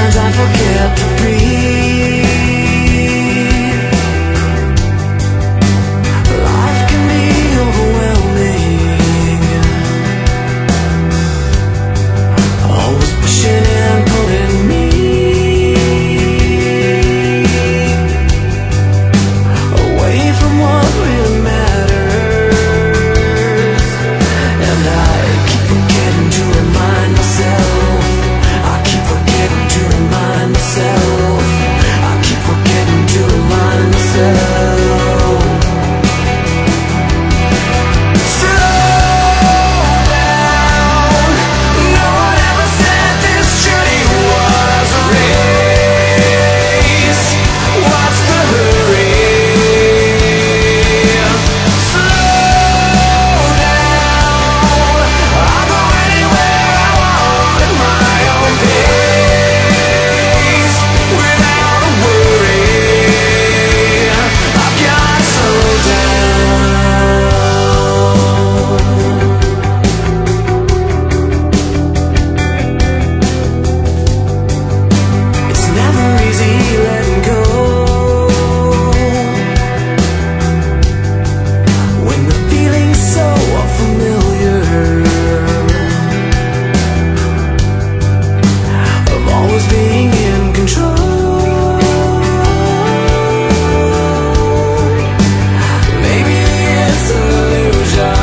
Sometimes I forget to breathe. Life can be overwhelming, always pushing and pulling me away from what really matters. And I keep forgetting to remind myself. I keep forgetting to remind myself. I keep forgetting to remind myself. Slow down. No one ever said this journey was a race. What's the hurry? Slow down. I'll go anywhere I want at my own pace, without a worry. I've got to slow down. It's never easy letting go when the feeling's so familiar, of always being in control. Maybe it's an illusion.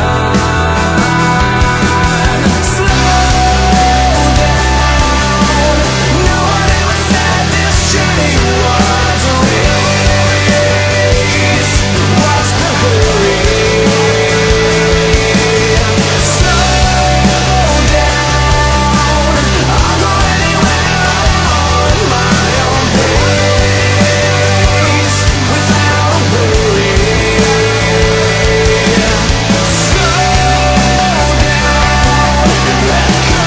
Slow down. No one ever said this journey was a race. What's the hurry? Slow down. I'll go anywhere I want at my own pace, without a worry. Slow down. Let go.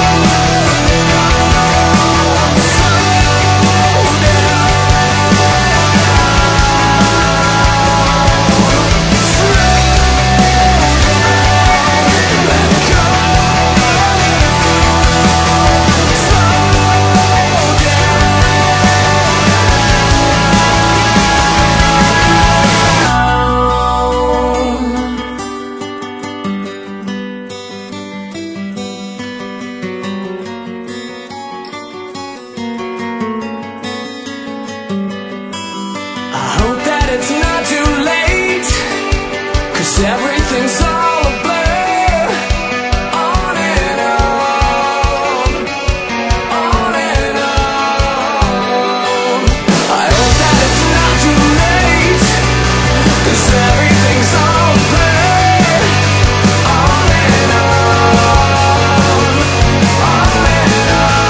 I hope that it's not too late, 'cause everything's all a blur. On and on, on and on. I hope that it's not too late, 'cause everything's all a blur. On and on, on and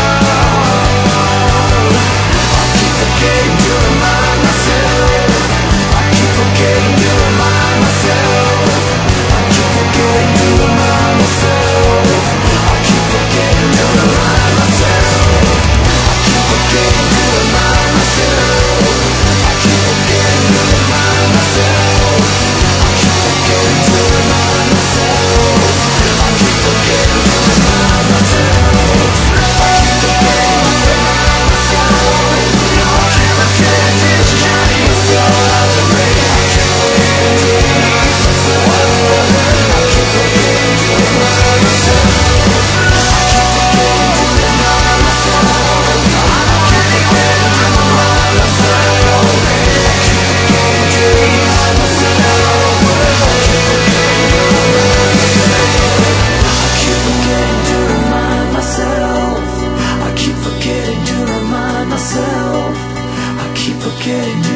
on. I keep forgetting to remind myself. I keep forgetting to remind myself. I keep forgetting to remind myself. I keep forgetting to remind myself. I keep forgetting to remind myself. I keep forgetting to remind myself. I keep forgetting to remind myself. I keep forgetting to remind myself. I keep forgetting to remind myself. I keep forgetting this journey is so great. I keep forgetting to remind myself. I keep forgetting to remind myself. I keep forgetting to remind myself. I'm not anywhere to remind myself. I keep forgetting to remind myself. I keep forgetting to remind myself. I keep forgetting to remind myself. I keep forgetting to remind myself. I keep forgetting to